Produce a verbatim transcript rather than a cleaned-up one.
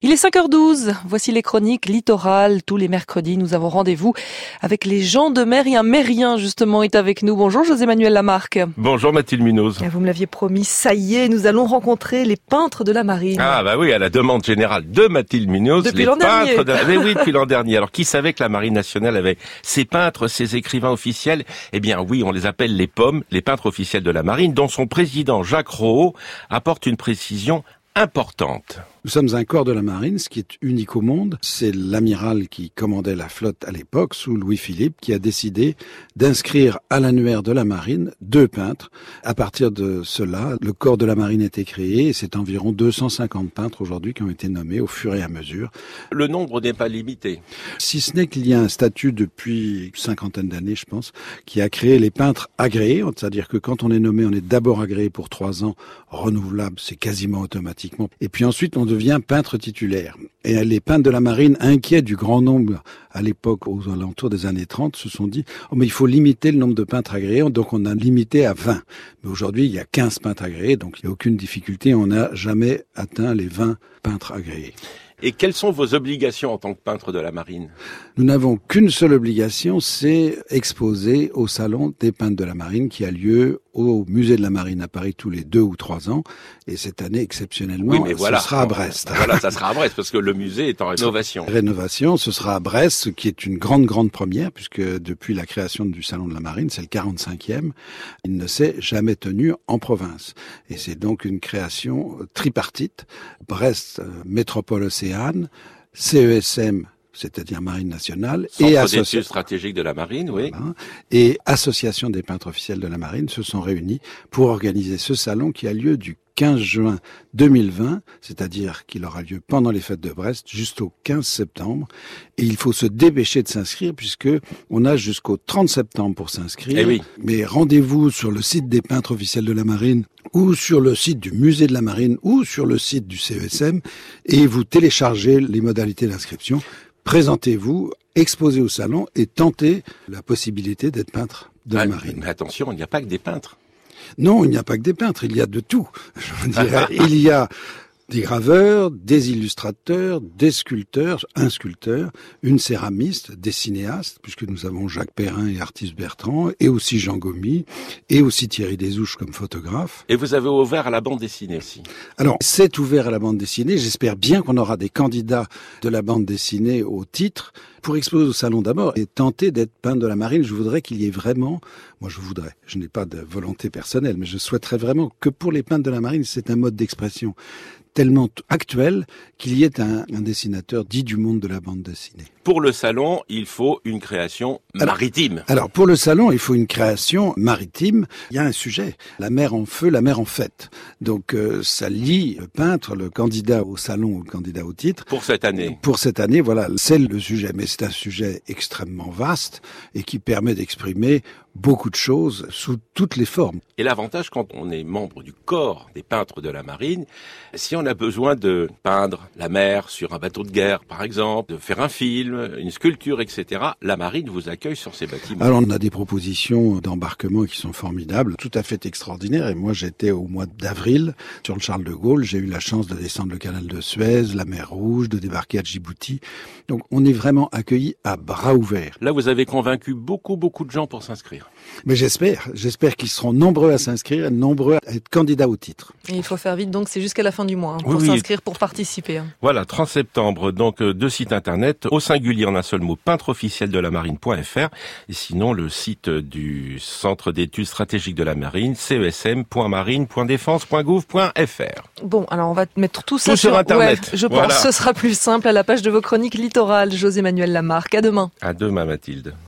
Il est cinq heures douze, voici les chroniques littorales. Tous les mercredis, nous avons rendez-vous avec les gens de mer et un mérien justement est avec nous. Bonjour José-Manuel Lamarque. Bonjour Mathilde Munoz. Vous me l'aviez promis, ça y est, nous allons rencontrer les peintres de la marine. Ah bah oui, à la demande générale de Mathilde Munoz, depuis les l'an peintres dernier. de la... Mais oui, depuis l'an dernier. Alors qui savait que la Marine nationale avait ses peintres, ses écrivains officiels? Eh bien oui, on les appelle les P O M, les peintres officiels de la marine, dont son président Jacques Rohaut apporte une précision importante. Nous sommes un corps de la marine, ce qui est unique au monde. C'est l'amiral qui commandait la flotte à l'époque, sous Louis-Philippe, qui a décidé d'inscrire à l'annuaire de la marine deux peintres. À partir de cela, le corps de la marine a été créé et c'est environ deux cent cinquante peintres aujourd'hui qui ont été nommés au fur et à mesure. Le nombre n'est pas limité. Si ce n'est qu'il y a un statut depuis une cinquantaine d'années, je pense, qui a créé les peintres agréés. C'est-à-dire que quand on est nommé, on est d'abord agréé pour trois ans, renouvelable, c'est quasiment automatiquement. Et puis ensuite, on devient peintre titulaire. Et les peintres de la marine, inquiets du grand nombre à l'époque, aux alentours des années trente, se sont dit « Oh, mais il faut limiter le nombre de peintres agréés », donc on a limité à vingt. Mais aujourd'hui, il y a quinze peintres agréés, donc il n'y a aucune difficulté, on n'a jamais atteint les vingt peintres agréés. Et quelles sont vos obligations en tant que peintre de la marine? Nous n'avons qu'une seule obligation, c'est exposer au Salon des peintres de la marine qui a lieu au musée de la marine à Paris tous les deux ou trois ans. Et cette année, exceptionnellement, oui, mais voilà, ce sera à Brest. Voilà, ça sera à Brest parce que le musée est en rénovation. Rénovation, ce sera à Brest, ce qui est une grande, grande première puisque depuis la création du Salon de la marine, c'est le quarante-cinquième, il ne s'est jamais tenu en province. Et c'est donc une création tripartite. Brest, métropole océane, C E S M, c'est-à-dire Marine nationale, Centre et d'études stratégiques de la marine, oui. Voilà, et Association des peintres officiels de la marine se sont réunis pour organiser ce salon qui a lieu du quinze juin deux mille vingt, c'est-à-dire qu'il aura lieu pendant les fêtes de Brest jusqu'au quinze septembre. Et il faut se dépêcher de s'inscrire puisque on a jusqu'au trente septembre pour s'inscrire. Eh oui. Mais rendez-vous sur le site des peintres officiels de la marine ou sur le site du musée de la marine ou sur le site du C E S M et vous téléchargez les modalités d'inscription. Présentez-vous, exposez au salon et tentez la possibilité d'être peintre de la Ah, marine. Mais attention, il n'y a pas que des peintres. Non, il n'y a pas que des peintres, il y a de tout. Je dirais, il y a des graveurs, des illustrateurs, des sculpteurs, un sculpteur, une céramiste, des cinéastes, puisque nous avons Jacques Perrin et Artis Bertrand, et aussi Jean Gomy, et aussi Thierry Desouches comme photographe. Et vous avez ouvert à la bande dessinée aussi. Alors, c'est ouvert à la bande dessinée. J'espère bien qu'on aura des candidats de la bande dessinée au titre pour exposer au salon d'abord et tenter d'être peintre de la marine. Je voudrais qu'il y ait vraiment, moi je voudrais, je n'ai pas de volonté personnelle, mais je souhaiterais vraiment que pour les peintres de la marine, c'est un mode d'expression tellement actuel qu'il y ait un, un dessinateur dit du monde de la bande dessinée. Pour le salon, il faut une création maritime. Alors, alors, pour le salon, il faut une création maritime. Il y a un sujet, la mer en feu, la mer en fête. Donc, euh, ça lie le peintre, le candidat au salon ou le candidat au titre. Pour cette année. Pour cette année, voilà, c'est le sujet. Mais c'est un sujet extrêmement vaste et qui permet d'exprimer beaucoup de choses sous toutes les formes. Et l'avantage, quand on est membre du corps des peintres de la marine, si on a besoin de peindre la mer sur un bateau de guerre, par exemple, de faire un film, une sculpture, et cetera, la marine vous accueille sur ces bâtiments. Alors, on a des propositions d'embarquement qui sont formidables, tout à fait extraordinaires. Et moi, j'étais au mois d'avril sur le Charles de Gaulle. J'ai eu la chance de descendre le canal de Suez, la mer Rouge, de débarquer à Djibouti. Donc, on est vraiment accueillis à bras ouverts. Là, vous avez convaincu beaucoup, beaucoup de gens pour s'inscrire. Mais j'espère, j'espère qu'ils seront nombreux à s'inscrire, nombreux à être candidats au titre. Et il faut faire vite, donc c'est jusqu'à la fin du mois hein, pour oui, s'inscrire, oui. pour participer. Hein. Voilà, trente septembre, donc deux sites internet, au singulier en un seul mot, peintre officiel de la marine point F R, et sinon le site du Centre d'études stratégiques de la marine, C E S M point marine point défense point gouv point F R. Bon, alors on va mettre tout ça tout sur, sur Internet. Ouais, je voilà. pense que ce sera plus simple à la page de vos chroniques littorales. José-Manuel Lamarque, à demain. À demain Mathilde.